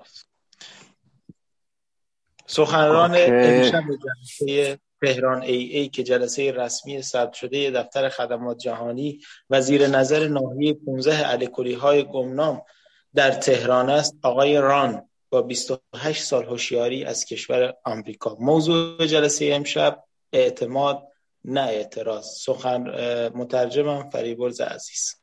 سخنران امشب جلسه تهران ای که جلسه رسمی ثبت شده دفتر خدمات جهانی و زیر نظر ناحیه 15 الکلی‌های گمنام در تهران است، آقای ران با 28 سال هوشیاری از کشور آمریکا. موضوع جلسه امشب اعتماد نه اعتراض. مترجمم فریبرز عزیز.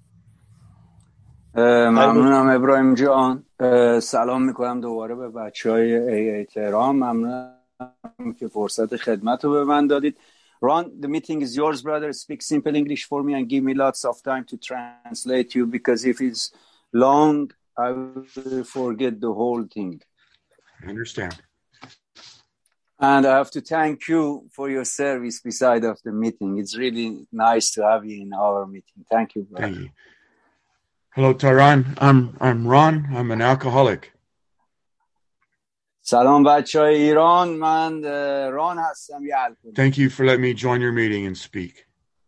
ممنونم ابراهیم جان. سلام میکنم دوباره به بچهای ای تهران. ممنونم که فرصت خدمت رو به من دادید. Ron, the meeting is yours, brother. Speak simple English for me and give me lots of time to translate you, because if it's long, I will forget the whole thing. I understand. And I have to thank you for your service beside of the meeting. It's really nice to have you in our meeting. Thank you, brother. Thank you. Hello, Tehran. I'm Ron. I'm an alcoholic. سلام بچهای ایران. من ران هستم، یه الکلی. Thank you for letting me join your meeting and speak.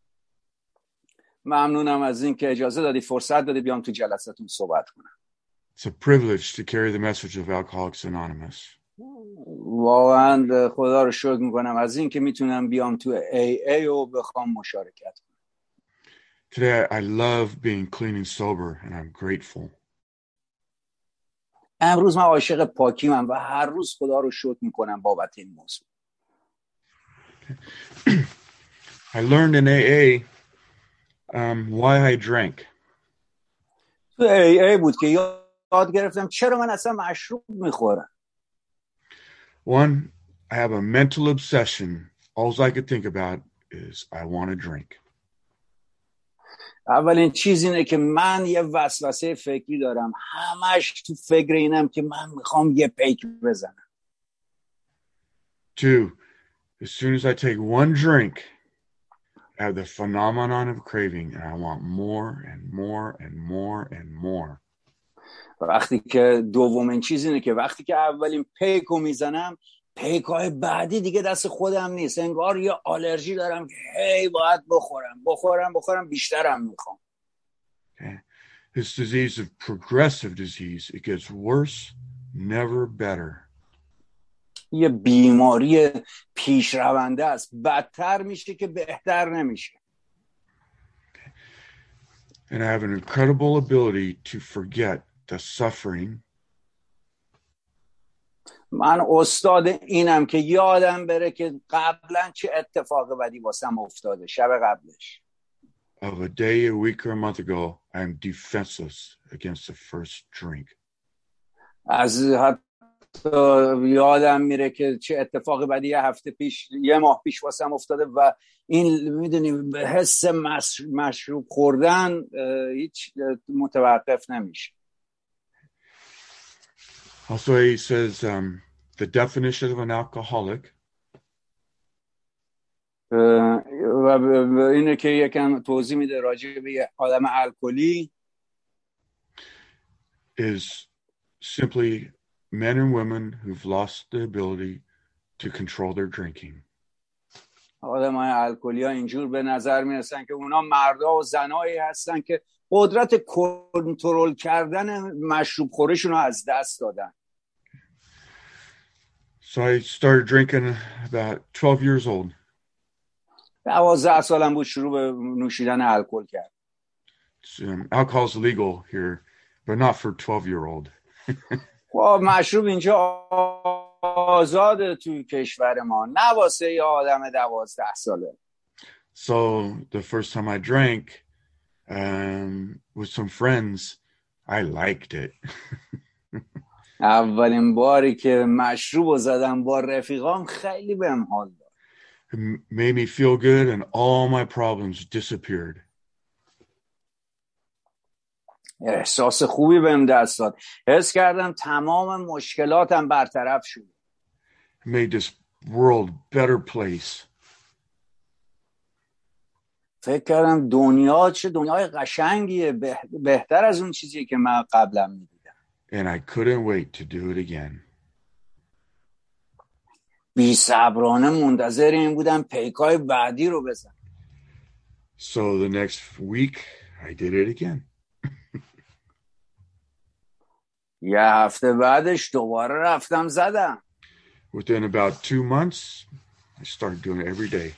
ممنونم از این که اجازه دادی، فرصت دادی بیام تو جلسه‌تون صحبت کنم. It's a privilege to carry the message of Alcoholics Anonymous. واقعا خدا رو شکر میکنم از این که میتونم بیام تو ای و بخوام مشارکت کنم. Today, I love being clean and sober, and I'm grateful. امروز من عاشق پاکیمم و هر روز خدا رو شکر میکنم بابت این موضوع. I learned in AA why I drank. تو ای بود که یاد گرفتم چرا من اصلا مشروب میخورم. One, I have a mental obsession. All I could think about is I want to drink. اولین چیز اینه که من یه وسوسه فکری دارم، همش تو فکر اینم که من میخوام یه پیک بزنم. Two, as soon as I take one drink, I have the phenomenon of craving, and I want more and more and more and more. وقتی که دومین چیز اینه که وقتی که اولین پیکو میزنم، پیکای بعدی دیگه دست خودم نیست، انگار یه آلرژی دارم که هی باید بخورم بیشترم میخوام. Okay. This disease is progressive disease. It gets worse, never better. یه بیماری پیشرونده است، بدتر میشه که بهتر نمیشه. And I have an incredible ability to forget the suffering. من استاد اینم که یادم بره که قبلا چه اتفاق بدی واسم افتاده شب قبلش. Of a day, a week, or a month ago, I'm defenseless against the first drink. از حتی یادم میره که چه اتفاق بدی یه هفته پیش، یه ماه پیش واسم افتاده و این میدونی به حس مشروب خوردن هیچ متوقف نمیشه. Also, he says the definition of an alcoholic و اینه که یکم توضیح میده راجع به یه آدم الکلی. is simply men and women who've lost the ability to control their drinking. آدمای الکلی ها اینجور به نظر میرسن که اونا مردا و زنایی هستن که قدرت کنترل کردن مشروب خورشون رو از دست دادن. So I started drinking about 12 years old. 12 سالم بود شروع به نوشیدن الکل کرد. Alcohol is legal here, but not for 12-year-old. خب مشروب اینجا آزاده توی کشور ما، نه واسه یه آدم 12 ساله. So the first time I drank with some friends, I liked it. اولین باری که مشروب رو زدم با رفیقام خیلی بهم حال داد. It made me feel good and all my problems disappeared. احساس خوبی بهم دست داد. حس کردم تمام مشکلاتم برطرف شد. It made this world a better place. فکر کردم دنیا چه دنیای قشنگیه، بهتر از اون چیزی که من قبلا میدیدم. And I couldn't wait to do it again. بی صبرانه منتظر این بودم پیکای بعدی رو بزنم. So the next week I did it again. یه هفته بعدش دوباره رفتم زدم. Within about 2 months, I started doing it every day.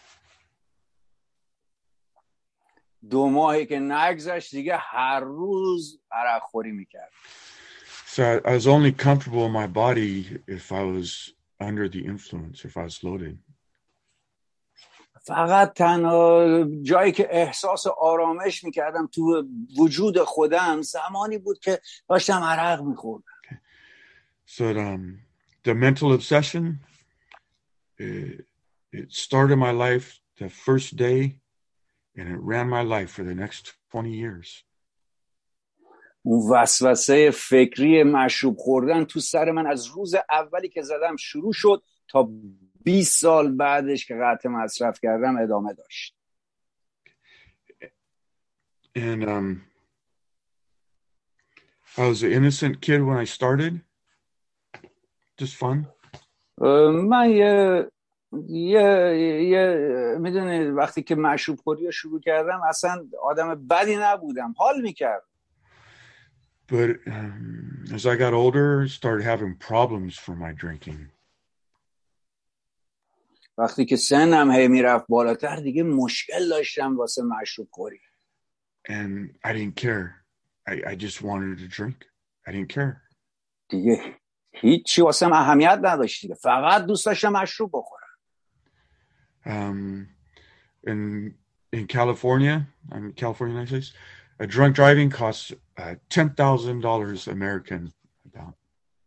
2 ماهی که نگذشت دیگه هر روز عرق خوری میکرد. So I was only comfortable in my body if I was under the influence, if I was loaded. فقط تنها جایی که احساس آرامش میکردم تو وجود خودم زمانی بود که داشتم عرق میخوردم. So the mental obsession, it started my life the first day, and it ran my life for the next 20 years. اون وسوسه فکری مشروب خوردن تو سر من از روز اولی که زدم شروع شد تا 20 سال بعدش که قطع مصرف کردم ادامه داشت. And I was an innocent kid when I started. Just fun. من میدونی وقتی که مشروب خوری رو شروع کردم اصلا آدم بدی نبودم، حال میکردم. But as I got older, I started having problems for my drinking. وقتی که سنم هی میرفت بالاتر دیگه مشکل داشتم واسه مشروب خوری. And I didn't care. I just wanted to drink. I didn't care. دیگه هیچی واسم اهمیت نداشت دیگه، فقط دوست داشتم مشروب بخورم. In California, I'm in California, United States, a drunk driving costs $10,000 American. About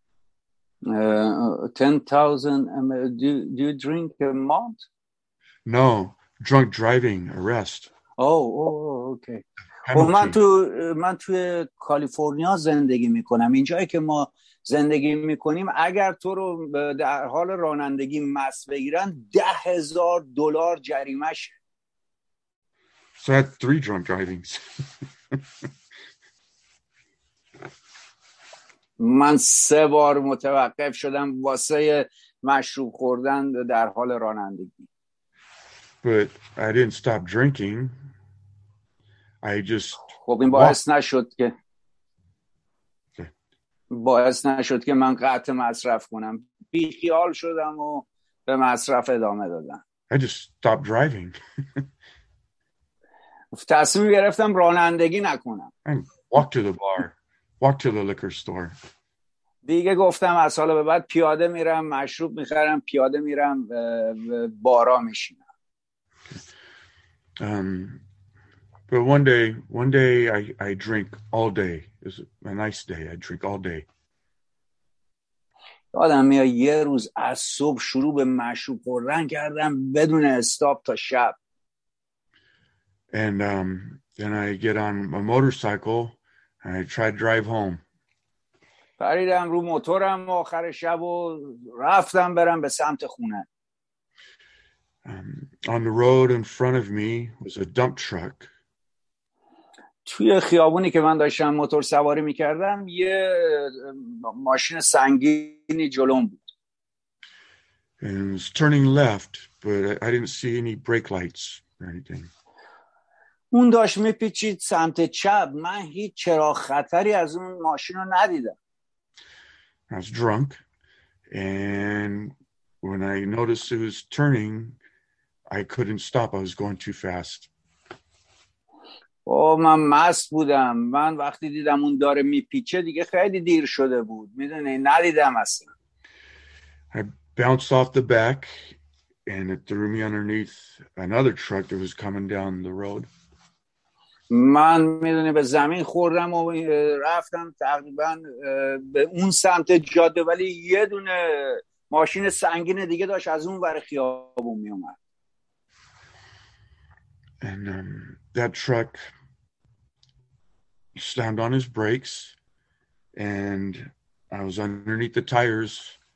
10,000. Do you drink a month? No, drunk driving arrest. اوکی. من توی کالیفرنیا زندگی میکنم. اینجایی که ما زندگی میکنیم اگر تو رو در حال رانندگی مست بگیرن $10,000 جریمه شه. So I had 3 drunk drivings. من 3 بار متوقف شدم واسه مشروب خوردن در حال رانندگی. But I didn't stop drinking. I just خب این باعث نشد که من قطع مصرف کنم. بیخیال شدم و به مصرف ادامه دادم. I just stopped driving. تصمیم گرفتم رانندگی نکنم. And walk to the bar, walk to the liquor store. دیگه گفتم از حالا به بعد پیاده میرم، مشروب میخرم، پیاده میرم بارا میشینم. But one day I drink all day. It's a nice day. I drink all day. آدم میاد یه روز از صبح شروع به مشروب خوردن کردم بدون استاپ تا شب. And then I get on a motorcycle and I try to drive home. پریدم رو موتورم آخر شب و رفتم برم به سمت خونه. On the road in front of me was a dump truck. توی خیابونی که من داشتم موتور سواری میکردم یه ماشین سنگینی جلوم بود. And it was turning left, but I didn't see any brake lights or anything. اون داشت میپیچید سمت چپ، من هیچ چراغ خطری از اون ماشین رو ندیدم. I was drunk, and when I noticed it was turning, I couldn't stop. I was going too fast. من مست بودم. من وقتی دیدم اون داره میپیچه دیگه خیلی دیر شده بود. میدونی ندیدم اصلا. I bounced off the back, and it threw me underneath another truck that was coming down the road. من میدونی به زمین خوردم و رفتم تقریبا به اون سمت جاده، ولی یه دونه ماشین سنگین دیگه داشت از اون ور خیابون میومد. And that truck slammed on his brakes, and I was underneath the tires.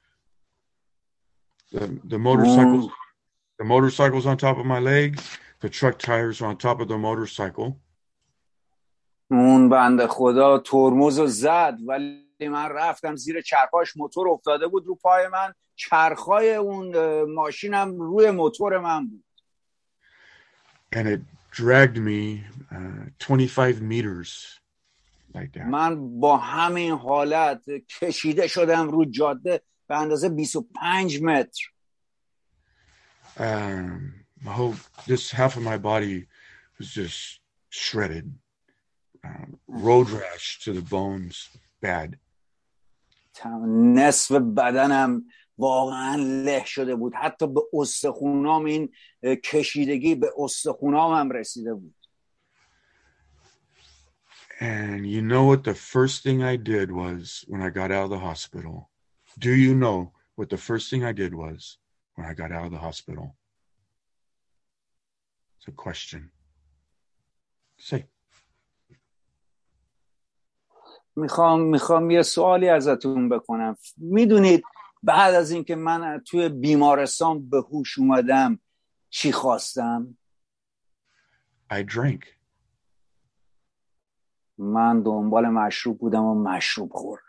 The motorcycle's on top of my legs. The truck tires are on top of the motorcycle. اون بنده خدا ترمزو زد، ولی من رفتم زیر چرخاش. موتور افتاده بود رو پای من، چرخای اون ماشینم روی موتور من بود. And it dragged me 25 meters like that. من با همین حالت کشیده شدم رو جاده به اندازه 25 متر. This half of my body was just shredded. Road rash to the bones, bad. نصف بدنم واقعا له شده بود. حتی به استخونام این کشیدگی به استخونام هم رسیده بود. And you know what the first thing I did was when I got out of the hospital? Do you know what the first thing I did was when I got out of the hospital? It's a question. Say. میخوام یه سوالی ازتون بکنم. میدونید بعد از اینکه من توی بیمارستان به هوش اومدم چی خواستم؟ I drank. من دنبال مشروب بودم و مشروب خوردم.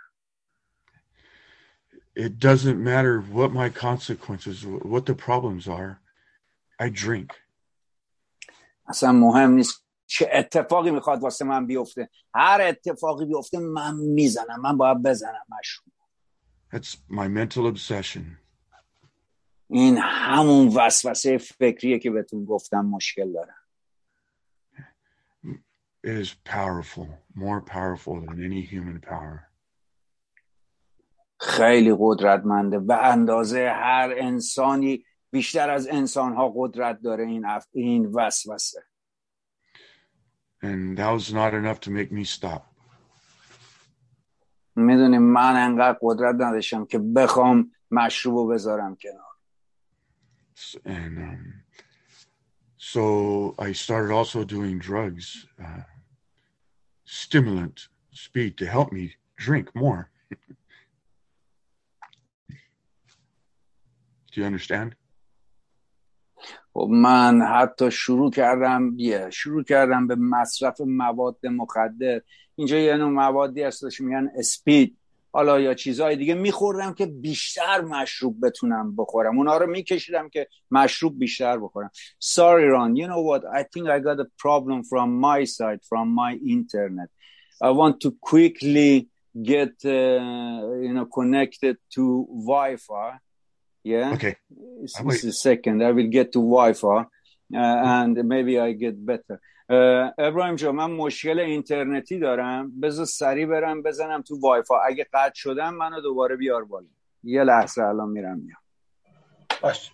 It doesn't matter what my consequences, what the problems are. I drink. اصلا مهم نیست چه اتفاقی میخواد واسه من بیفته. هر اتفاقی بیفته من میزنم. من باید بزنم مشروب. That's my mental obsession. این همون وسوسه فکریه که بهتون گفتم مشکل دارم. It is powerful, more powerful than any human power. خیلی قدرتمنده. به اندازه هر انسانی بیشتر از انسانها قدرت داره این وسوسه. And that was not enough to make me stop. میدونی من انقدر قدرت نداشتم که بخوام مشروبو بذارم کنار. And so I started also doing drugs, stimulant, speed to help me drink more. Do you understand? من حتی شروع کردم به مصرف مواد مخدر. اینجا یه نوع موادی هستش میگن اسپید، حالا یا چیزهای دیگه میخوردم که بیشتر مشروب بتونم بخورم. اونا رو میکشیدم که مشروب بیشتر بخورم. Sorry Ron, you know what? I think I got a problem from my side, from my internet. I want to quickly get connected to Wi-Fi. Yeah. Okay. Just a second. I will get to Wi-Fi and maybe I get better. ابراهیم جان من مشکل اینترنتی دارم. بذار سریع برم بزنم تو وایفای. اگه قطع شدم منو دوباره بیار بالا. یه لحظه الان میرم میام. باش.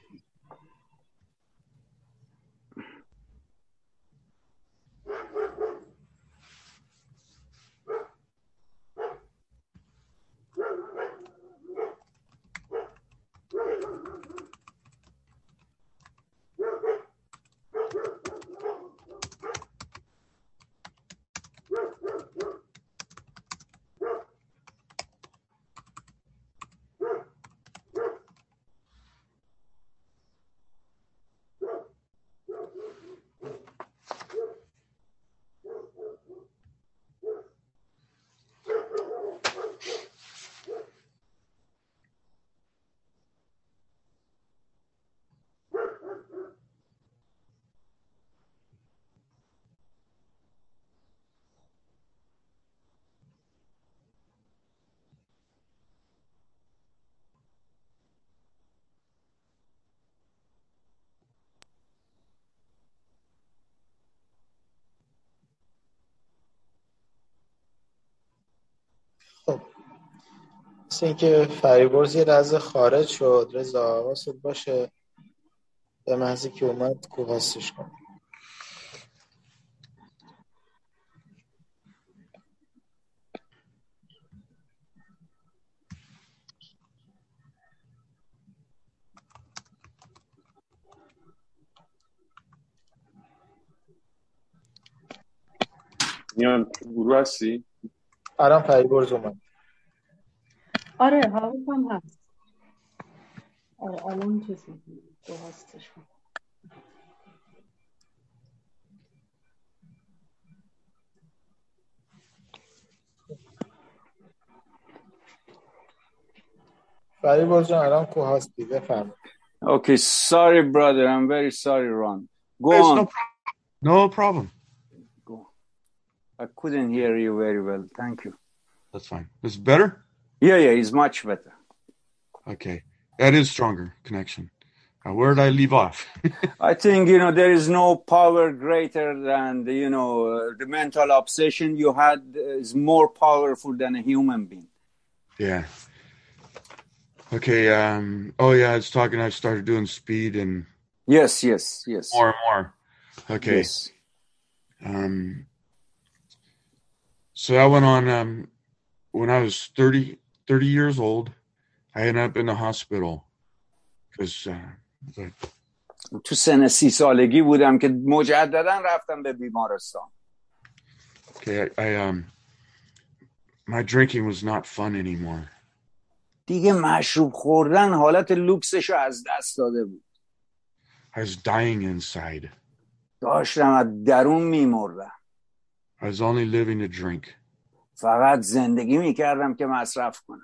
خب مثل اینکه فریبرز یه لحظه خارج شد. رضا حواست باشه به محضی که اومد کوهستش کن. میان گروه هستی؟ الان فریبرز اومد. آره حواسم هست. آره الان چیزی تو هستش. فریبرز جان الان کوهستی بفرمایید. Okay, sorry brother, I'm very sorry Ron. Go There's on. no problem. Go. I couldn't hear you very well. Thank you. That's fine. Is it better? Yeah, it's much better. Okay. That is stronger connection. Where did I leave off? I think, there is no power greater than, the mental obsession you had is more powerful than a human being. Yeah. Okay. I started doing speed and Yes. more and more. Okay. Yes. So I went on, when I was 30 years old, I ended up in the hospital because, تو سن 30 سالگی بودم که مجددا رفتم به بیمارستان. Okay, my drinking was not fun anymore. دیگه مشروب خوردن حالت لوکسشو از دست داده بود. I was dying inside. داشتم از درون میمردم. I was only living to drink. فقط زندگی میکردم که مصرف کنم.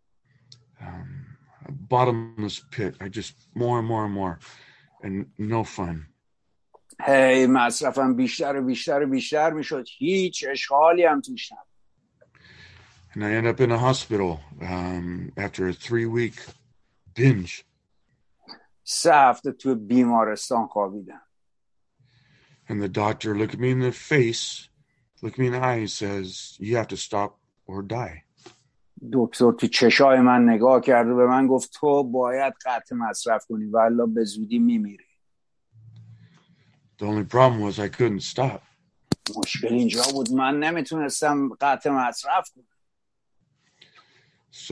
A bottomless pit. I just more and more and no fun. هی مصرفم بیشتر میشد. هیچ اشغالی هم توش نبود. And I ended up in a hospital after a 3-week binge. 3 هفته تو بیمارستان خوابیدم. And the doctor looked at me in the face, looked me in the eye and says, you have to stop or die. دکتر تو چشای من نگاه کرد و به من گفت تو باید قطع مصرف کنی والا به زودی میمیری. The only problem was I couldn't stop. مشکل اینجا بود من نمیتونستم قطع مصرف کنم. So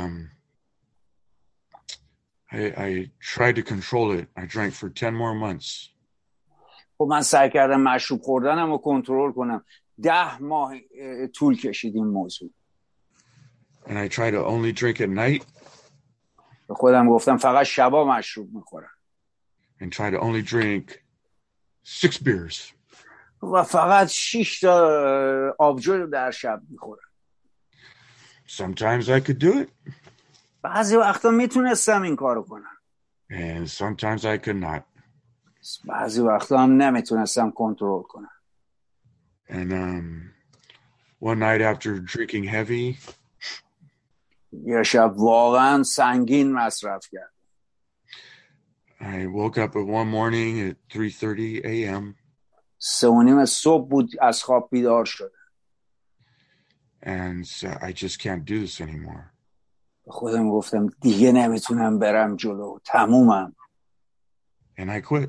I tried to control it. I drank for 10 more months. خب من سعی کردم مشروب خوردنم رو کنترل کنم. 10 ماه طول کشید این موضوع. And I tried to only drink at night. به خودم گفتم فقط شبا مشروب میخورم. And try to only drink 6 beers. و فقط 6 تا آبجو در شب میخورم. Sometimes I could do it. بعضی وقتا میتونستم این کارو کنم. And sometimes I could not. بعضی وقتا هم نمیتونستم کنترل کنم. And one night after drinking heavy, یه شب واقعا سنگین مصرف کردم. I woke up at one morning at 3:30 a.m. 3:30 صبح بود از خواب بیدار شدم. And I just can't do this anymore. به خودم گفتم دیگه نمیتونم برم جلو. تمومم. And I quit.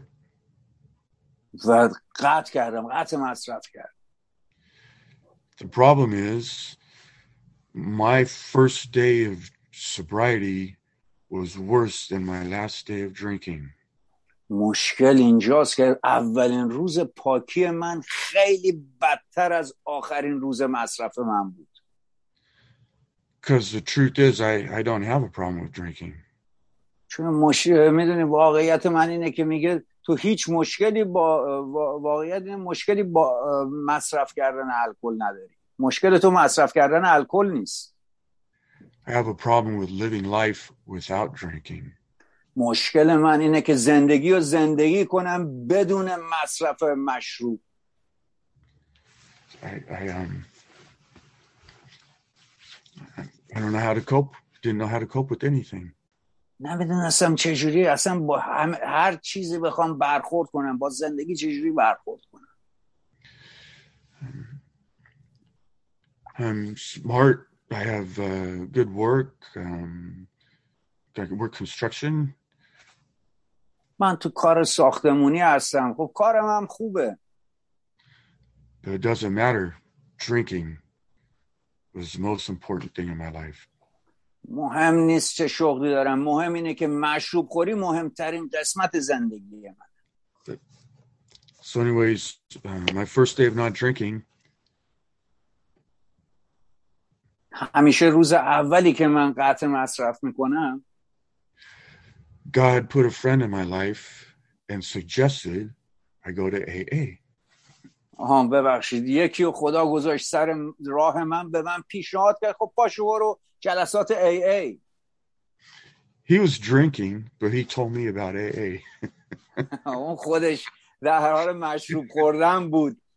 و قطع مصرف کردم. The problem is my first day of sobriety was worse than my last day of drinking. مشکل اینجاست که اولین روز پاکی من خیلی بدتر از آخرین روز مصرف من بود. Because the truth is I don't have a problem with drinking. چون میدونی واقعیت من اینه که میگه تو هیچ مشکلی با مصرف کردن الکل نداری. مشکل تو مصرف کردن الکل نیست. I have a problem with living life without drinking. مشکل من اینه که زندگی کنم بدون مصرف مشروب. I don't know how to cope. Didn't know how to cope with anything. نمیدونستم چجوری اصلا با هر چیزی بخوام برخورد کنم با زندگی چجوری برخورد کنم. I'm smart. I have good work. I work construction. من تو کار ساختمونی هستم. خب کارم هم خوبه. But it doesn't matter. Drinking was the most important thing in my life. مهم نیست چه شغلی دارم. مهم اینه که مشروب خوری مهمترین قسمت زندگی من. So anyways, my first day of not drinking, همیشه روز اولی که من قطع مصرف میکنم God put a friend in my life and suggested I go to AA. ببخشید یکی خدا گذاشت سر راه من به من پیشنهاد کرد خب پاشو برو جلسات AA. He was drinking, but he told me about AA. اون خودش در حال مشروب خوردن بود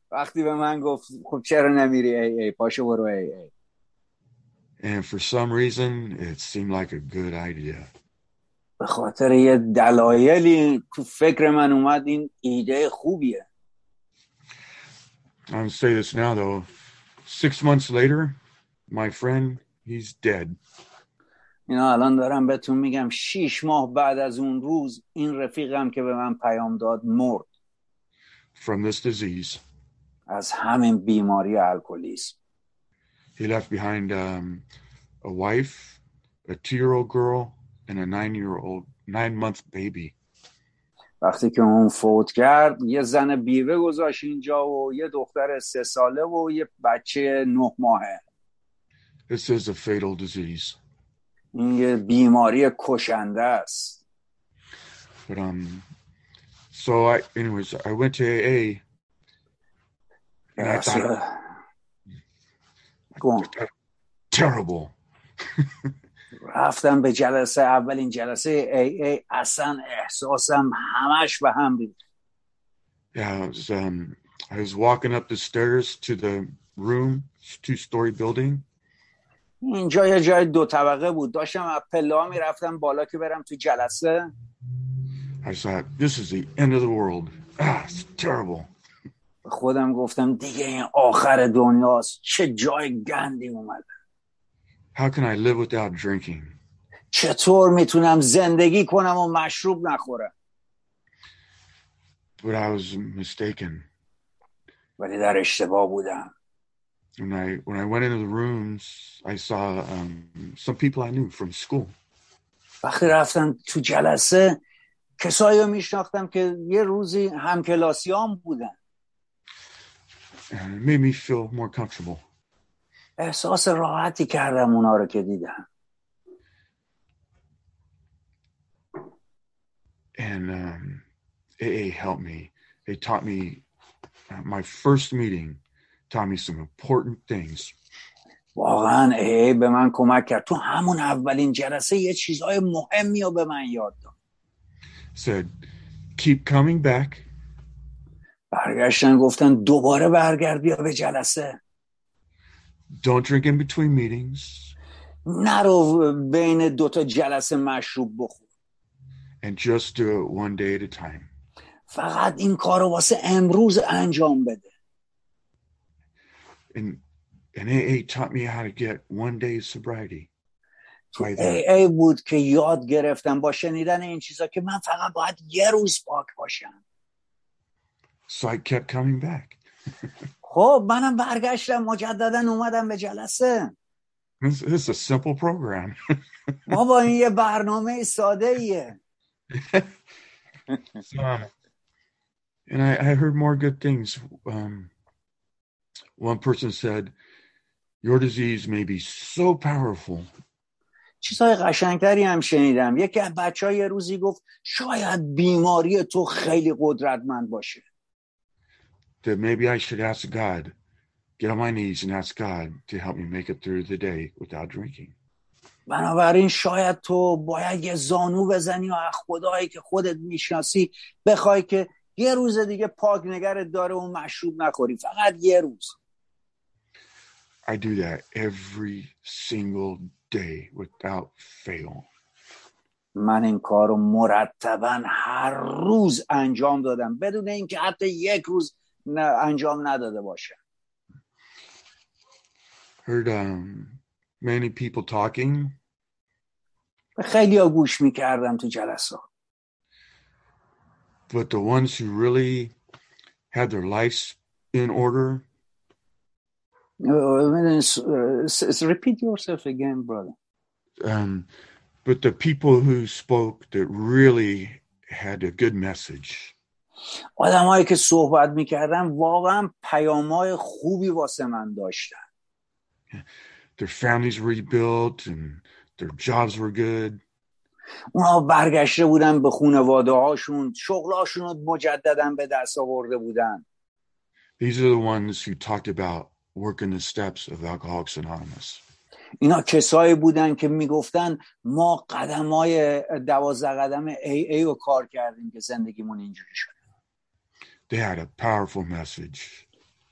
وقتی به من گفت خب چرا نمیری ای پاشو برو ای. And for some reason, it seemed like a good idea. به خاطر یه دلایلی تو فکر من اومد این ایده خوبیه. I'm going to say this now, though. 6 months later, my friend, he's dead. اینا الان دارم بهتون میگم 6 ماه بعد از اون روز این رفیقم که به من پیام داد مرد. From this disease. از همین بیماری الکلیسم. He left behind a wife, a 2-year-old girl, and a 9-month baby. وقتی که اون فوت کرد یه زن بیوه گذاشت اینجا و یه دختر 3 ساله و یه بچه 9 ماهه. This is a fatal disease. این یه بیماری کشنده است. But so I went to AA. And I thought, go on. Terrible. رفتم به جلسه، اولین جلسه AA، اصلا احساسم همش به هم ریخت. Yeah, I was walking up the stairs to the room, 2-story building. اینجا یه جای 2 طبقه بود. داشتم از پله‌ها میرفتم بالا که برم تو جلسه. I thought, this is the end of the world. It's terrible. خودم گفتم دیگه این آخر دنیاست. چه جای گندی اومده. How can I live without drinking? چطور میتونم زندگی کنم و مشروب نخورم؟ But I was mistaken. ولی در اشتباه بودم. When I went into the rooms, I saw some people I knew from school. وقتی رفتم تو جلسه کسایی رو میشناختم که یه روزی همکلاسیام بودن. And it made me feel more comfortable. احساس راحتی کردم اونا رو که دیدم. And AA helped me. They taught me, my first meeting taught me some important things. واقعا AA به من کمک کرد. تو همون اولین جلسه یه چیزای مهمی رو به من یاد داد. Said, keep coming back. برگشتن گفتن دوباره برگرد بیا به جلسه. Don't drink in between meetings. نرو بین 2 تا جلسه مشروب بخور. And just do it one day at a time. فقط این کارو واسه امروز انجام بده. And AA taught me how to get one day sobriety. AA بود که یاد گرفتم با شنیدن این چیزا که من فقط باید یه روز پاک باشم. So I kept coming back. خب منم برگشتم مجددا اومدم به جلسه. This is a simple program. بابا این یه برنامه ساده ایه. And I heard more good things. One person said, your disease may be so powerful. چیزای قشنگتری هم شنیدم. یکی از بچه‌ها یه روزی گفت شاید بیماری تو خیلی قدرتمند باشه. That maybe I should ask God, get on my knees and ask God to help me make it through the day without drinking. بنابراین شاید تو باید یه زانو بزنی و از خدایی که خودت میشناسی بخوای که یه روز دیگه پاک نگرت داره و مشروب نخوری. فقط یه روز. I do that every single day without fail. من این کارو مرتباً هر روز انجام دادم بدون اینکه حتی یک روز انجام نداده باشم. Heard many people talking. خیلی ها گوش میکردم تو جلسات. But the ones who really had their lives in order. Repeat yourself again, brother. But the people who spoke that really had a good message. آدمایی که صحبت میکردن واقعا پیام‌های خوبی واسه من داشتن. Their families were rebuilt and their jobs were good. اونا برگشته بودن به خانواده هاشون، شغلاشون رو مجددا به دست آورده بودن. These are the ones who talked about working the steps of Alcoholics Anonymous. اینا کسایی بودن که میگفتن ما قدمای 12 قدم AA رو کار کردیم که زندگیمون اینجوری شد. They had a powerful message.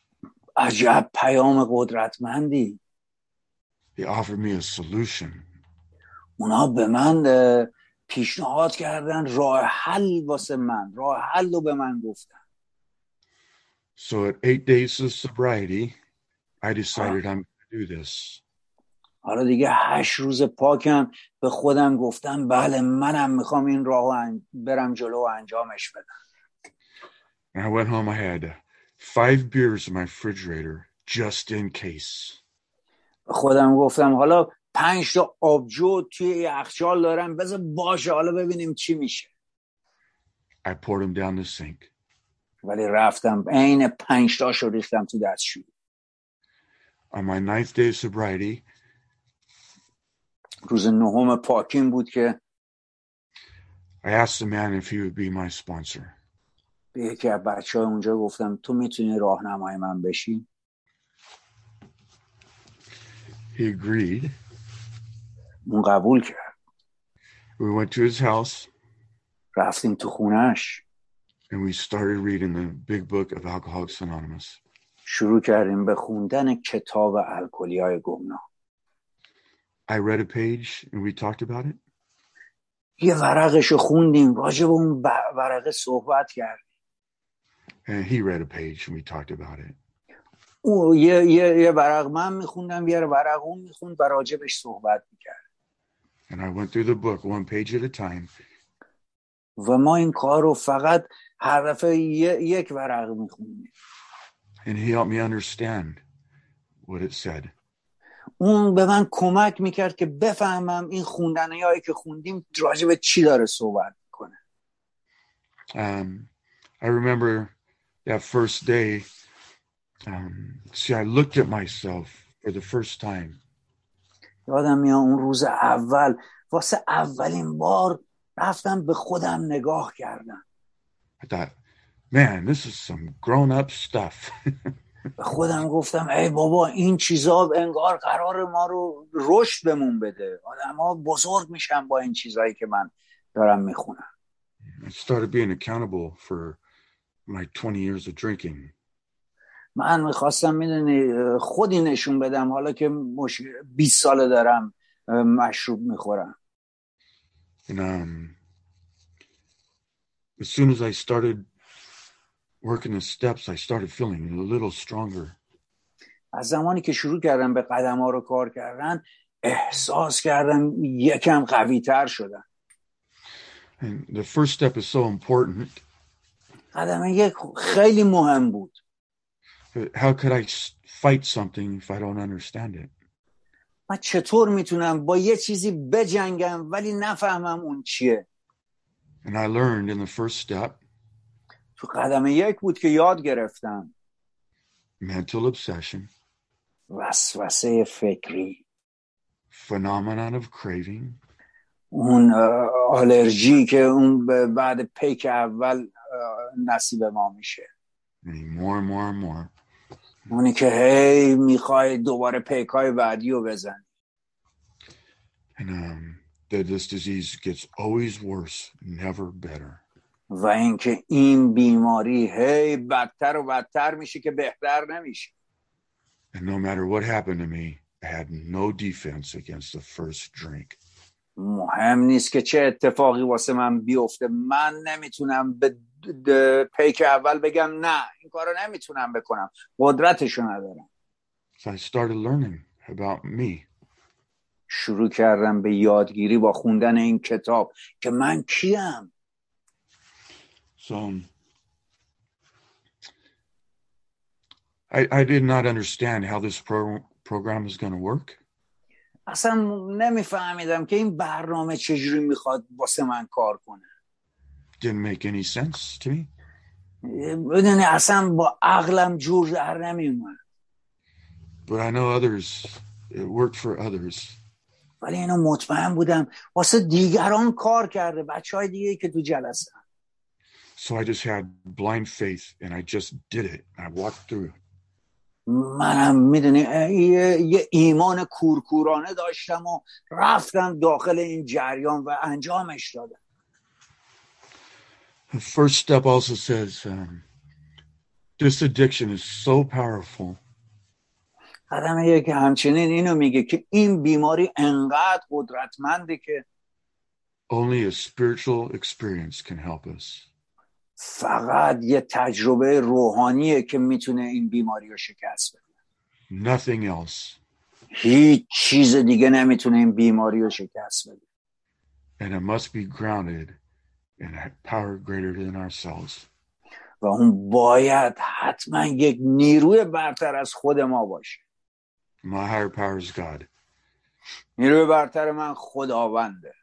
عجب پیام قدرتمندی. They offered me a solution. اونا به من پیشنهاد کردن راه حل واسه من، راه حل رو به من گفتن. So at 8 days of sobriety, I decided I'm going to do this. حالا دیگه 8 روز پاکم، به خودم گفتم بله منم میخوام این راه برم جلو و انجامش بدم. And I went home, I had 5 beers in my refrigerator just in case. به خودم گفتم حالا 5 تا آبجو توی یخچال دارم، بذار باشه حالا ببینیم چی میشه. I poured them down the sink. ولی رفتم عین 5 تاشو ریختم تو دستشویی. On my 9th day of sobriety, روز 9 پاکیم بود که I asked the man if he would be my sponsor. به یکی از بچه‌ها اونجا گفتم تو میتونی راهنمای من بشی؟ He agreed. اون قبول کرد. We went to his house رفتیم تو خونهش. and we started reading the big book of Alcoholics Anonymous. شروع کردیم به خوندن کتاب الکلی‌های گمنام. I read a page and we talked about it. یه ورقشو خوندیم، راجع به اون ورقه صحبت کردیم. And he read a page and we talked about it. او یه ورق من میخوندم، یه ورق اون میخوند و راجبش صحبت میکرد. And I went through the book one page at a time. و ما این کار رو فقط هر دفعه یک ورق میخوندیم. And he helped me understand what it said. اون به من کمک میکرد که بفهمم این خوندنیایی که خوندیم راجب چی داره صحبت میکنه. I remember that first day, I looked at myself for the first time. یادم میاد اون روز اول واسه اولین بار رفتم به خودم نگاه کردم. I thought, man, this is some grown-up stuff. به خودم گفتم ای بابا این چیزا انگار قرار ما رو رشد بمون بده. آدم‌ها بزرگ میشن با این چیزایی که من دارم میخونم. I started being accountable for my 20 years of drinking. من میخواستم میدونی خودی نشون بدم حالا که 20 ساله دارم مشروب میخورم. And as soon as I started working the steps, I started feeling a little stronger. از زمانی که شروع کردم به قدم‌ها رو کار کردن احساس کردم یکم قوی تر شدم. And the first step is so important. قدم یک خیلی مهم بود. How could I fight something if I don't understand it? من چطور میتونم با یه چیزی بجنگم ولی نفهمم اون چیه؟ And I learned in the first step. تو قدم یک بود که یاد گرفتم. Mental obsession. وسوسه فکری. Phenomenon of craving. اون آلرژی که اون بعد پیک اول نصیب ما میشه. More and more and more. اونی که هی میخوای دوباره پیکای بعدی رو بزن. And this disease gets always worse, never better. و اینکه این بیماری هی بدتر و بدتر میشه که بهتر نمیشه. And no matter what happened to me, I had no defense against the first drink. مهم نیست که چه اتفاقی واسه من بیفته، من نمیتونم به پیک اول بگم نه این کارو نمیتونم بکنم، قدرتشو ندارم. So I started learning about me. شروع کردم به یادگیری با خوندن این کتاب که من کیم. So I did not understand how this program is going to work. اصلا نمیفهمیدم که این برنامه چجوری میخواد واسه من کار کنه. Didn't make any sense to me. بدونی اصلا با عقلم جور در نمیومد. But I know others, it worked for others. ولی اینو مطمئن بودم واسه دیگران کار کرده، بچهای دیگه که تو جلسه. So I just had blind faith and I just did it. I walked through it. منم میدونی یه ایمان کورکورانه داشتم و رفتم داخل این جریان و انجامش دادم. The first step also says, this addiction is so powerful قدم یک همچنین اینو میگه که این بیماری انقدر قدرتمنده که only a spiritual experience can help us. فقط یه تجربه روحانیه که میتونه این بیماری رو شکست بده. Nothing else. هیچ چیز دیگه نمیتونه این بیماری رو شکست بده. And it must be grounded in a power greater than ourselves. و اون باید حتما یک نیروی برتر از خود ما باشه. My higher power is God. نیروی برتر من خداونده.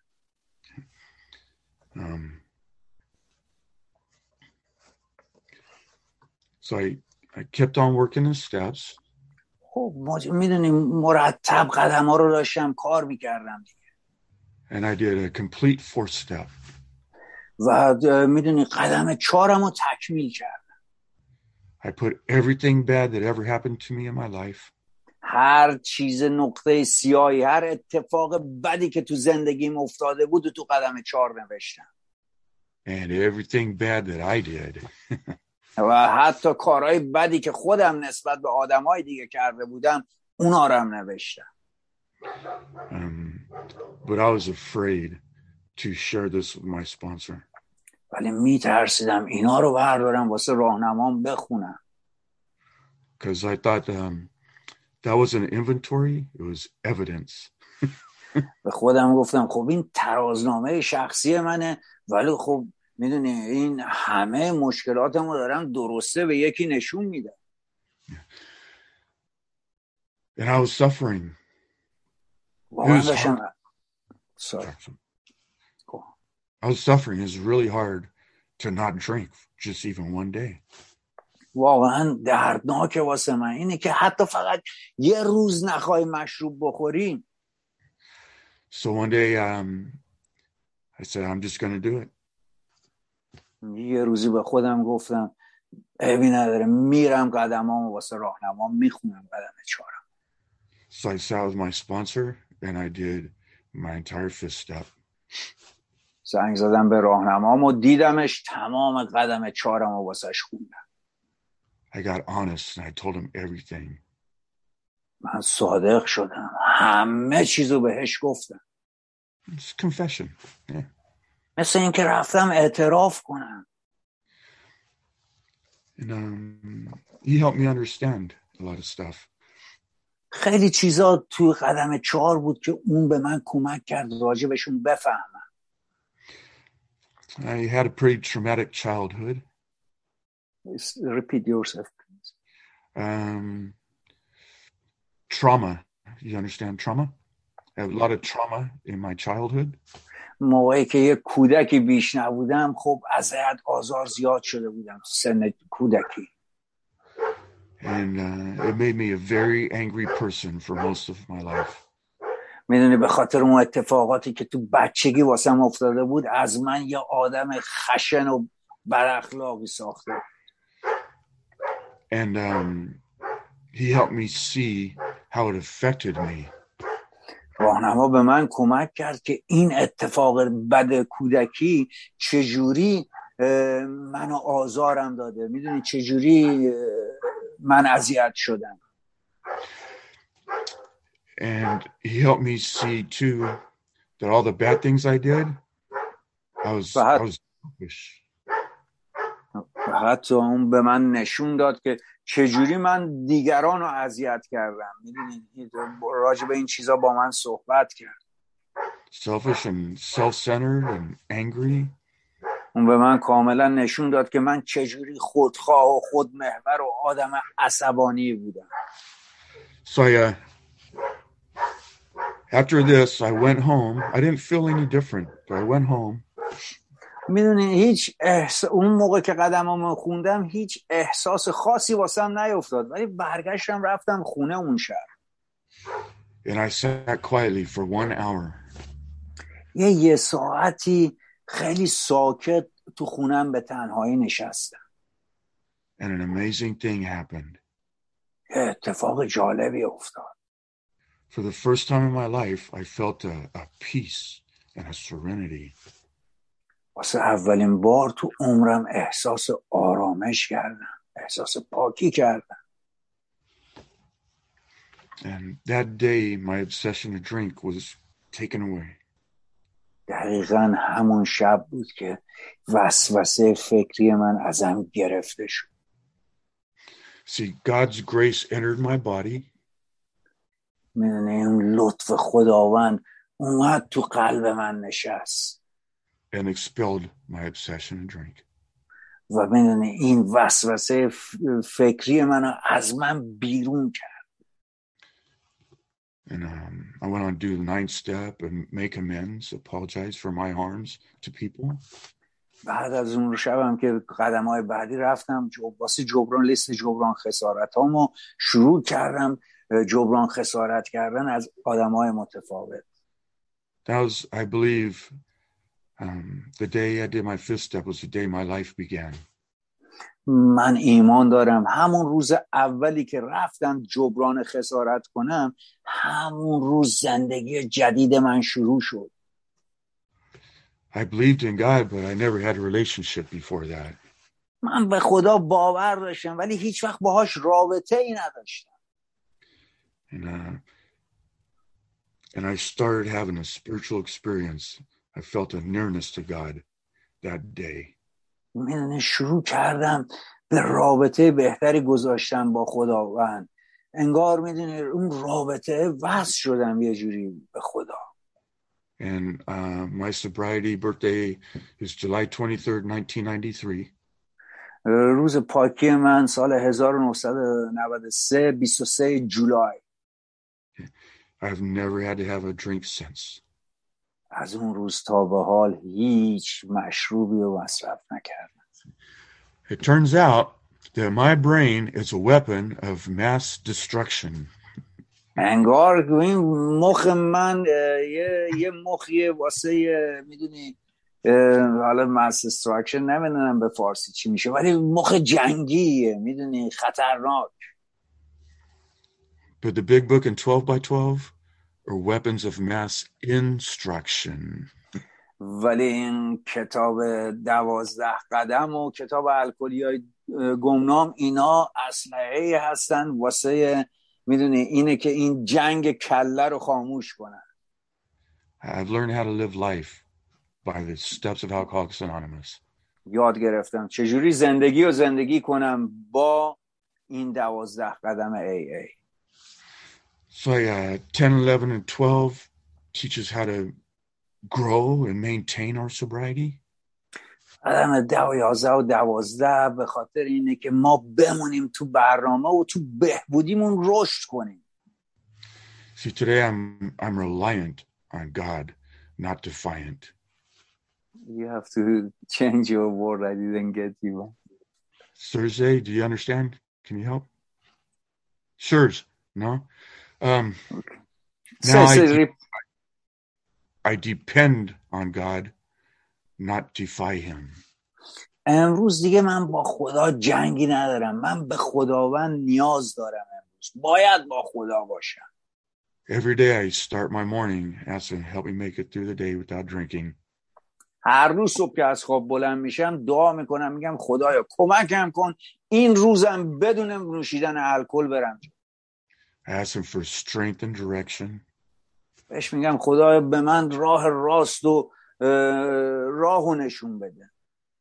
So I kept on working the steps. خب میدونیم مرتب قدم ها رو داشتم کار میکردم دیگه. And I did a complete 4-step. و میدونی قدم 4 رو تکمیل کردم. I put everything bad that ever happened to me in my life. هر چیز نقطه سیاهی، هر اتفاق بدی که تو زندگیم افتاده بود تو قدم 4 نوشتم. And everything bad that I did. و حتی کارهای بدی که خودم نسبت به آدمای دیگه کرده بودم اونا رو هم نوشتم. But I was afraid to share this with my sponsor. ولی میترسیدم اینا رو بردارم واسه راهنمام بخونم. Because I thought that wasn't an inventory, it was evidence. به خودم گفتم خب این ترازنامه شخصی منه، ولی خب میدونی این همه مشکلاتمو دارم درسته به یکی نشون میده. And I was suffering. واقعا داشتم I was suffering. It was really hard to not drink just even one day. واقعا دردناکه واسه من اینه که حتی فقط یه روز نخوای مشروب بخوری. So one day I said I'm just going to do it. یه روزی به خودم گفتم عیبی نداره، میرم قدمامو واسه راهنمام میخونم قدم 4. So I sat with my sponsor and I did my entire 5th step. زنگ زدم به راهنمام و دیدمش تمام قدم 4 واسش خوندم. I got honest and I told him everything. من صادق شدم، همه چیزو بهش گفتم. It's confession. Yeah. مثل این که رفتم اعتراف کنم. And he helped me understand a lot of stuff. خیلی چیزا توی قدم 4 بود که اون به من کمک کرد راجبشون بفهمم. I had a pretty traumatic childhood. Repeat yourself, please. Trauma. You understand trauma? I have a lot of trauma in my childhood. موقعی که یک کودکی بیش نبودم خب از حد آزار زیاد شده بودم سن کودکی. And it made me a very angry person for most of my life. میدونی به خاطر اون اتفاقاتی که تو بچگی واسم افتاده بود از من یه آدم خشن و براخلاقی ساخته. And he helped me see how it affected me. راهنما به من کمک کرد که این اتفاق بد کودکی چجوری منو آزارم داده. میدونی چجوری من اذیت شدم. And he helped me see too that all the bad things I did, I was selfish. حتی اون به من نشون داد که چجوری من دیگران رو اذیت کردم. میدونی راجع به این چیزا با من صحبت کرد. Selfish and self-centered and angry. اون به من کاملا نشون داد که من چجوری خودخواه و خودمحور و آدم عصبانی بودم. So after this, I went home. I didn't feel any different, but I went home. میدونی اون موقع که قدمامو خوندم هیچ احساس خاصی واسم نیفتاد، ولی برگشتم رفتم خونه اون شب. And I sat quietly for 1 hour. یه ساعتی خیلی ساکت تو خونم به تنهایی نشستم. And an amazing thing happened. اتفاق جالبی افتاد. For the first time in my life, I felt a peace and a serenity. واسه اولین بار تو عمرم احساس آرامش کردم، احساس پاکی کردم. And that day, my obsession to drink was taken away. دقیقا همون شب بود که وسوسه فکری من ازم گرفته شد. See, God's grace entered my body. میدونی اون لطف خداوند اومد تو قلب من نشست. And expelled my obsession to drink. و میدونی این وسوسه فکری منو از من بیرون کرد. And I went on to do the 9th step and make amends, apologize for my harms to people. بعد از اون شبم که قدم‌های بعدی رفتم واسه جبران لیست جبران خسارتامو شروع کردم جبران خسارت کردن از آدم‌های متفاوت. That was, I believe, the day I did my 5th step was the day my life began. من ایمان دارم همون روز اولی که رفتم جبران خسارت کنم همون روز زندگی جدید من شروع شد. I believed in God, but I never had a relationship before that. من به خدا باور داشتم ولی هیچ وقت باهاش رابطه ای نداشتم. And I started having a spiritual experience. I felt a nearness to God that day. میدونی شروع کردم به رابطه بهتری گذاشتم با خداوند. انگار میدونی اون رابطه وصل شدم یه جوری به خدا. And my sobriety birthday is July 23rd, 1993. روز پاکی من سال 1993 23 جولای. I've never had to have a drink since. از اون روز تا به حال هیچ مشروبی رو مصرف نکردم. It turns out that my brain is a weapon of mass destruction. انگار این مخ من یه مخیه واسه میدونی حالا mass destruction نمیدونم به فارسی چی میشه ولی مخ جنگیه میدونی خطرناک. But the big book and 12 by 12 are weapons of mass instruction. ولی این کتاب 12 قدم و کتاب الکلیای گمنام اینا اسلحه‌ای هستن واسه میدونی اینه که این جنگ کله رو خاموش کنن. I've learned how to live life by the steps of Alcoholics Anonymous. یاد گرفتم چجوری زندگی کنم با این 12 قدم AA. So 10, 11, and 12 teaches how to grow and maintain our sobriety. قدم 10 و 11 و 12 به خاطر اینه که ما بمونیم تو برنامه و تو بهبودیمون رشد کنیم. See, today I'm reliant on God, not defiant. You have to change your word. I didn't get you. Thursday, do you understand? Can you help? Sirs, no? Okay. Now I depend on God, not defy him. امروز دیگه من با خدا جنگی ندارم. من به خداوند نیاز دارم امروز. باید با خدا باشم. Every day I start my morning asking, help me make it through the day without drinking. هر روز صبح که از خواب بلند میشم دعا میکنم میگم خدایا کمکم کن این روزم بدون نوشیدن الکل برم. I ask him for strength and direction. بهش میگم خدایا به من راه راست و راهو نشون بده.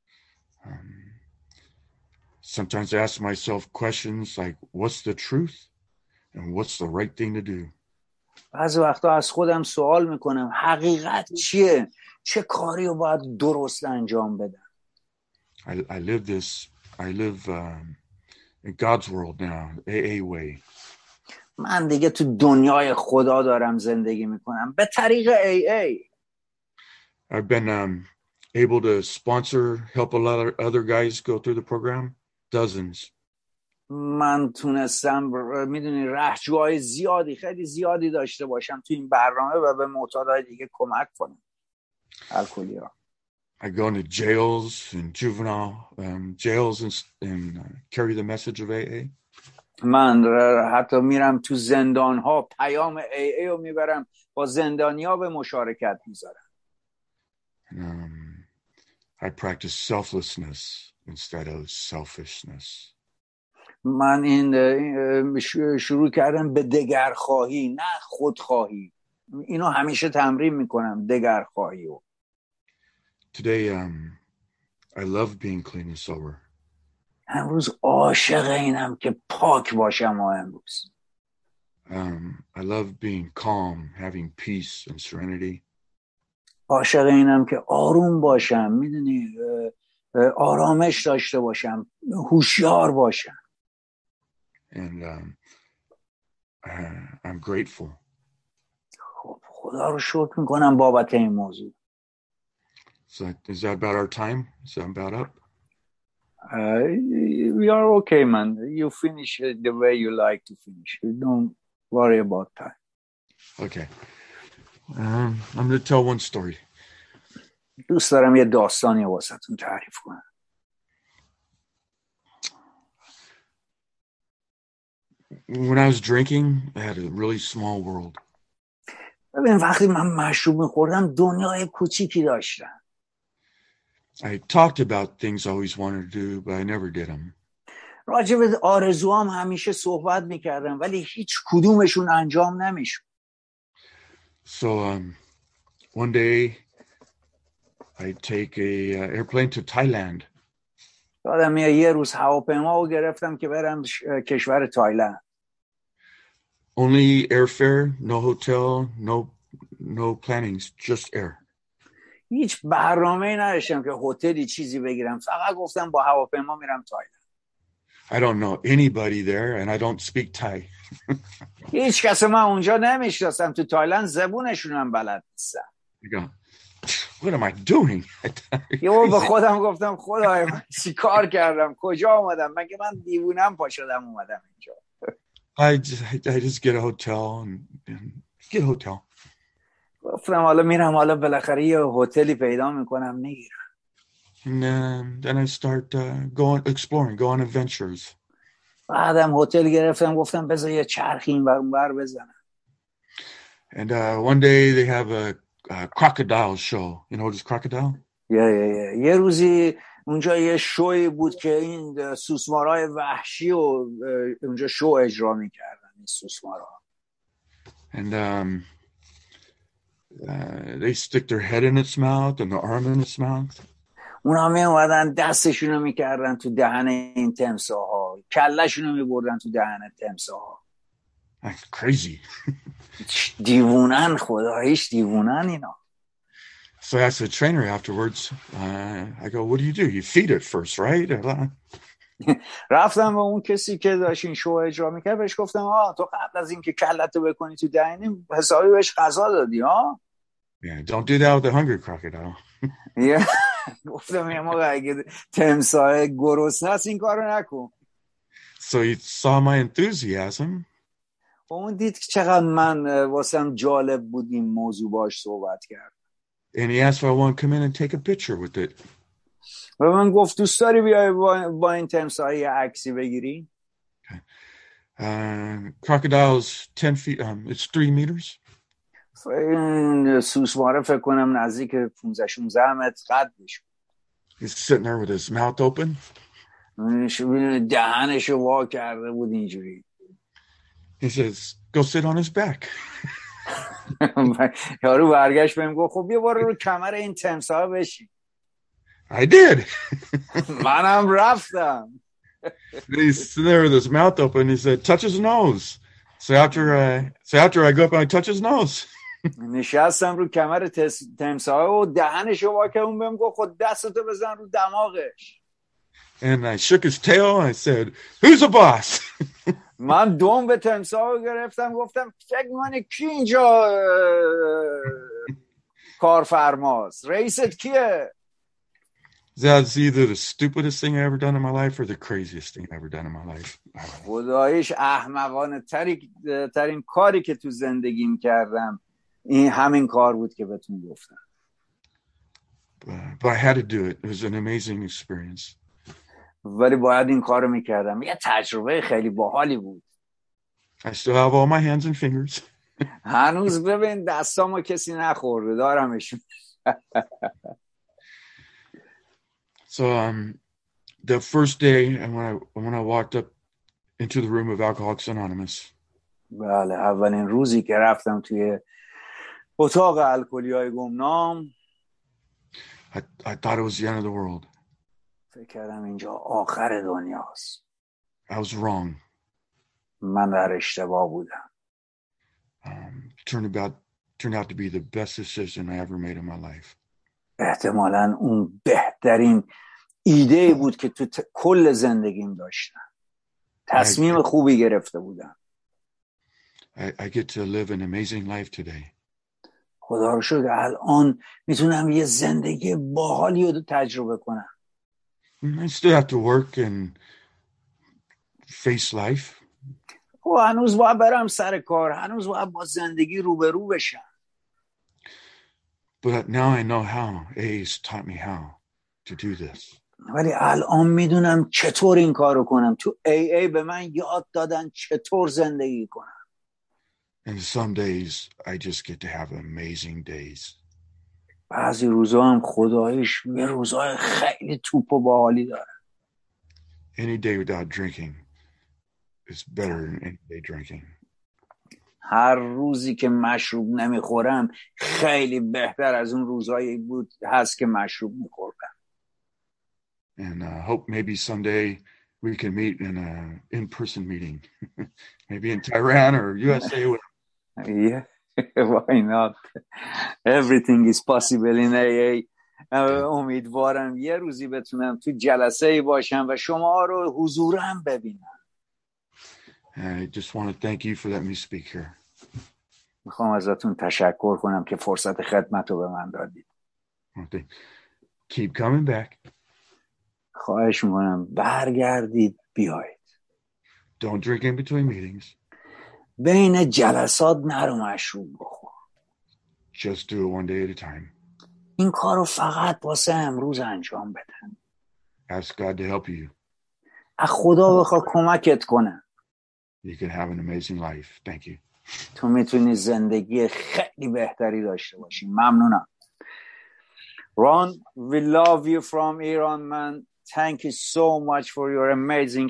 Sometimes I ask myself questions like, what's the truth and what's the right thing to do? بعضی وقتا از خودم سوال میکنم حقیقت چیه؟ چه کاری رو باید درست انجام بدم؟ I live in God's world now, AA way. من دیگه تو دنیای خدا دارم زندگی میکنم به طریق AA. I've been able to help a lot of other guys go through the program, dozens. من تونستم میدونی رهجوهای زیادی خیلی زیادی داشته باشم تو این برنامه و به معتادای دیگه کمک کنم. الکلیا. I go into jails and juvenile jails and carry the message of AA. من حتی میرم تو زندان ها پیام AA رو میبرم با زندانی ها به مشارکت میذارم. I practice selflessness instead of selfishness. من این شروع کردم به دگرخواهی، نه خودخواهی. اینو همیشه تمرین میکنم، دگرخواهی رو. Today, I love being clean and sober. امروز عاشق اینم که پاک باشم. امروز I love being calm, having peace and serenity. عاشق اینم که آروم باشم، میدونی، آرامش داشته باشم، هوشیار باشم. And I'm grateful. خب خدا رو شکر میکنم بابت این موضوع. So is that about our time? Is that about up? We are okay, man. You finish it the way you like to finish. You don't worry about time. Okay. I'm going to tell one story. دوست دارم یه داستانی واسهتون تعریف کنم. When I was drinking, I had a really small world. ببین وقتی من مشروب میخوردم دنیای کوچیکی داشتم. I talked about things I always wanted to do, but I never did them. راجع به آرزوام همیشه صحبت میکردم ولی هیچ کدومشون انجام نمیشد. So one day I take a airplane to Thailand. یادم یه روز هواپیما رو گرفتم که برم کشور تایلند. Only airfare, no hotel, no plannings, just air. هیچ برنامه‌ای نداشتم که هتلی چیزی بگیرم، فقط گفتم با هواپیما میرم تایلند. I don't know anybody there and I don't speak Thai. هیچ کس من اونجا نمیشناسم، تو تایلند زبونشون هم بلد نیستم. What am I doing? یهو به خودم گفتم خدای من چی کار کردم، کجا اومدم، مگه من دیوونم پا شدم اومدم اینجا. I just get a hotel and get a hotel. گفتم حالا میرم، حالا بالاخره یه هتلی پیدا میکنم میگیرم. And then I start exploring, go on adventures. بعدم هتل گرفتم، گفتم بذار یه چرخی این ور اون ور بزنم. And one day they have a crocodile show. You know what is crocodile? یه روزی اونجا یه شوی بود که این سوسمارهای وحشی و اونجا شو اجرا میکردن این سوسمارها. And they stick their head in its mouth and the arm in its mouth. اونا می اومدن دستشونو میکردن تو دهن این تمساها، کلشونو میبردن تو دهن تمساها. That's crazy. دیوونن، خداییش دیوونن اینا. So I asked the trainer afterwards, I go, what do? You feed it first, right? رفتم به اون کسی که داشت این شو اجرا میکرد بهش گفتم تو قبل از این که کلتو بکنی تو دهنی حسابی بهش غذا دادی ها؟ Yeah, don't do that with the hungry crocodile. گفتم یه موقع اگه تمساه گرسنه است این کارو نکن. So he saw my enthusiasm. اون دید که چقدر من واسم جالب بود این موضوع باش صحبت کرد. And he asked if I want to come in and take a picture with it. و من گفت دوست داری بیای با این تمساه یه عکسی بگیری؟ Crocodile's 10 feet, it's 3 meters. این سوسماره فکر کنم نزدیک 15-16 متر قدش. He's sitting there with his mouth open. دهنشو وا کرده بود اینجوری. He says, go sit on his back. یارو برگشت بهم گفت خب بیا برو رو کمر این تمساه بشین. I did. منم رفتم. He's sitting there with his mouth open. He said, touch his nose. So after I go up and I touch his nose. نشستم رو کمر تمساه و دهنشو وا کرد. اون بهم گفت خود دستتو بزن رو دماغش. And I shook his tail and I said, who's the boss? من دوم به تمساه گرفتم گفتم فکر می‌کنی کی اینجا کارفرماست؟ رئیست کیه؟ That's either the stupidest thing I ever done in my life or the craziest thing I ever done in my life. خداییش احمقانه ترین کاری که تو زندگیم کردم این همین کار بود که بهتون گفتم. But I had to do it. It was an amazing experience. ولی باید این کارو میکردم. یه تجربه خیلی باحالی بود. I still have all my hands and fingers. هنوز ببین دستامو کسی نخورده دارمشون. So the first day when I walked up into the room of Alcoholics Anonymous. بله، اولین روزی که رفتم توی اتاق الکلی‌های گمنام I thought it was the end of the world. فکر کردم اینجا آخر دنیاست. I was wrong. من در اشتباه بودم. Turned out to be the best decision I ever made in my life. احتمالاً اون بهترین ایده بود که تو کل زندگیم داشتم. تصمیم خوبی گرفته بودم. I get to live an amazing life today. خدا رو شکر الان میتونم یه زندگی باحالی رو تجربه کنم. I still have to work and face life. هنوز باید برم سر کار، هنوز باید با زندگی روبرو بشم. But now I know how. AA's taught me how to do this. ولی الان میدونم چطور این کارو کنم. تو AA به من یاد دادن چطور زندگی کنم. And some days I just get to have amazing days. بعضی روزا هم خداییش یه روزای خیلی توپ و باحالی داره. Any day without drinking is better than any day drinking. هر روزی که مشروب نمیخورم خیلی بهتر از اون روزایی بود هست که مشروب میخوردم. And I hope maybe someday we can meet in an in-person meeting. Maybe in Tehran or USA. Yeah, why not? Everything is possible in AA. امیدوارم یه روزی بتونم تو جلسه باشم و شما رو حضورم ببینم. I just want to thank you for letting me speak here. میخوام ازتون تشکر کنم که فرصت خدمت رو به من دادید. Keep coming back. خواهش میکنم برگردید بیایید. Don't drink in between meetings. بین جلسات نرو مشروب بخور. Just do it one day at a time. این کارو فقط واسه امروز انجام بده. Ask God to help you. از خدا بخوا کمکت کنه. You can have an amazing life. Thank you. تو میتونی زندگی خیلی بهتری داشته باشی. ممنونم. Ron, we love you from Iran, man. Thank you so much for your amazing